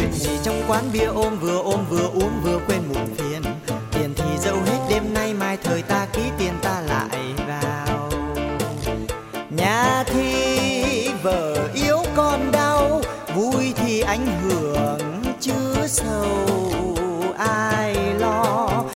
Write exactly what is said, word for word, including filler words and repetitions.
Việc gì trong quán bia ôm vừa ôm vừa uống vừa quên muộn phiền. Tiền thì dẫu hết đêm nay mai thời ta ký tiền ta lại vào nhà